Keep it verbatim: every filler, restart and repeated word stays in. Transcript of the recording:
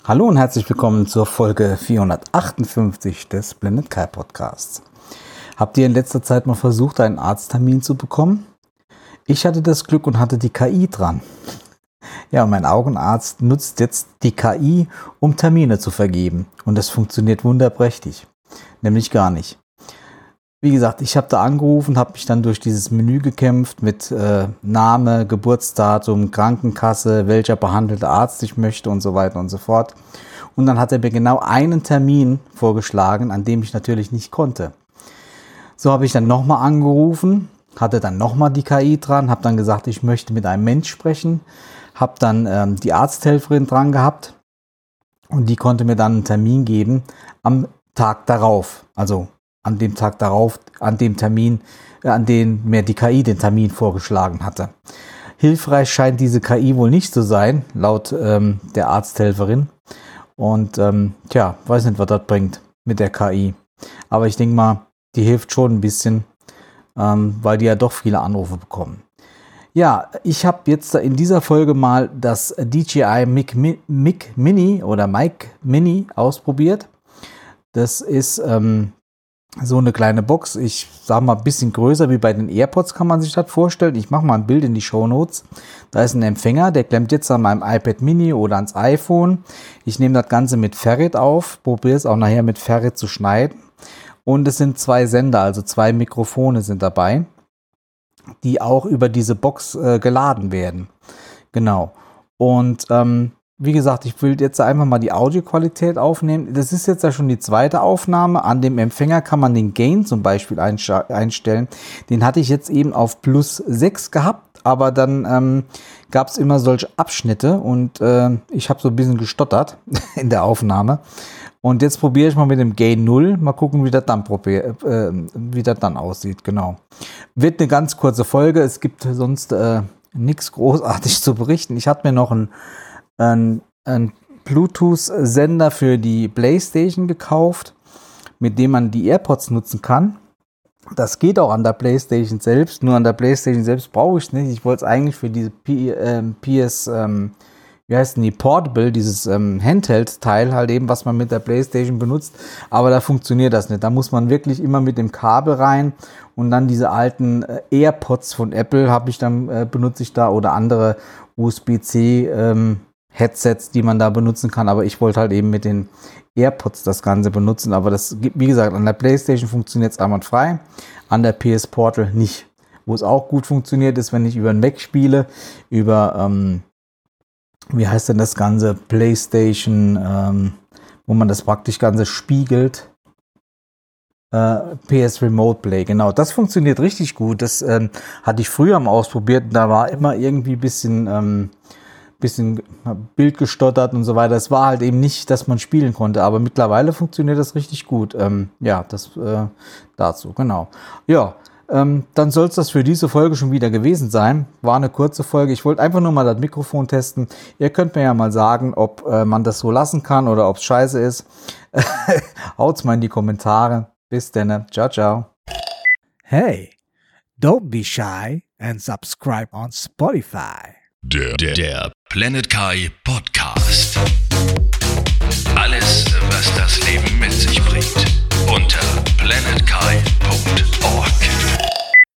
Hallo und herzlich willkommen zur Folge vierhundertachtundfünfzig des Blended Kai Podcasts. Habt ihr in letzter Zeit mal versucht, einen Arzttermin zu bekommen? Ich hatte das Glück und hatte die K I dran. Ja, und mein Augenarzt nutzt jetzt die K I, um Termine zu vergeben. Und das funktioniert wunderprächtig. Nämlich gar nicht. Wie gesagt, ich habe da angerufen, habe mich dann durch dieses Menü gekämpft mit äh, Name, Geburtsdatum, Krankenkasse, welcher behandelte Arzt ich möchte und so weiter und so fort. Und dann hat er mir genau einen Termin vorgeschlagen, an dem ich natürlich nicht konnte. So habe ich dann nochmal angerufen, hatte dann nochmal die K I dran, habe dann gesagt, ich möchte mit einem Mensch sprechen, habe dann ähm, die Arzthelferin dran gehabt und die konnte mir dann einen Termin geben am Tag darauf, also an dem Tag darauf, an dem Termin, äh, an dem mir die K I den Termin vorgeschlagen hatte. Hilfreich scheint diese K I wohl nicht zu sein, laut ähm, der Arzthelferin. Und ähm, tja, weiß nicht, was das bringt mit der K I. Aber ich denke mal, die hilft schon ein bisschen, ähm, weil die ja doch viele Anrufe bekommen. Ja, ich habe jetzt in dieser Folge mal das D J I Mic, Mic Mini oder Mic Mini ausprobiert. Das ist ähm, so eine kleine Box, ich sage mal ein bisschen größer wie bei den AirPods, kann man sich das vorstellen. Ich mache mal ein Bild in die Shownotes. Da ist ein Empfänger, der klemmt jetzt an meinem iPad Mini oder ans iPhone. Ich nehme das Ganze mit Ferrite auf, probiere es auch nachher mit Ferrite zu schneiden. Und es sind zwei Sender, also zwei Mikrofone sind dabei, die auch über diese Box äh, geladen werden. Genau. Und ähm, wie gesagt, ich will jetzt einfach mal die Audioqualität aufnehmen. Das ist jetzt ja schon die zweite Aufnahme. An dem Empfänger kann man den Gain zum Beispiel einstellen. Den hatte ich jetzt eben auf plus sechs gehabt, aber dann ähm, gab es immer solche Abschnitte und äh, ich habe so ein bisschen gestottert in der Aufnahme. Und jetzt probiere ich mal mit dem Gain null. Mal gucken, wie das dann, probier, äh, wie das dann aussieht. Genau. Wird eine ganz kurze Folge. Es gibt sonst äh, nichts großartig zu berichten. Ich hatte mir noch ein Ein, ein Bluetooth-Sender für die PlayStation gekauft, mit dem man die AirPods nutzen kann. Das geht auch an der PlayStation selbst, nur an der PlayStation selbst brauche ich es nicht. Ich wollte es eigentlich für diese P, äh, P S, ähm, wie heißt denn die, Portable, dieses ähm, Handheld-Teil halt eben, was man mit der PlayStation benutzt, aber da funktioniert das nicht. Da muss man wirklich immer mit dem Kabel rein und dann diese alten äh, AirPods von Apple habe ich dann, äh, benutze ich da oder andere U S B-C ähm, Headsets, die man da benutzen kann, aber ich wollte halt eben mit den AirPods das Ganze benutzen, aber das, wie gesagt, an der PlayStation funktioniert es einwandfrei, an der P S Portal nicht. Wo es auch gut funktioniert, ist, wenn ich über einen Mac spiele, über, ähm, wie heißt denn das Ganze, PlayStation, ähm, wo man das praktisch Ganze spiegelt, äh, P S Remote Play, genau, das funktioniert richtig gut, das ähm, hatte ich früher mal ausprobiert, da war immer irgendwie ein bisschen, ähm, bisschen Bild gestottert und so weiter. Es war halt eben nicht, dass man spielen konnte, aber mittlerweile funktioniert das richtig gut. Ähm, ja, das äh, dazu, genau. Ja, ähm, dann soll es das für diese Folge schon wieder gewesen sein. War eine kurze Folge. Ich wollte einfach nur mal das Mikrofon testen. Ihr könnt mir ja mal sagen, ob äh, man das so lassen kann oder ob es scheiße ist. Haut's mal in die Kommentare. Bis dann. Ciao, ciao. Hey, don't be shy and subscribe on Spotify. Der, der, der Blended Kai Podcast. Alles, was das Leben mit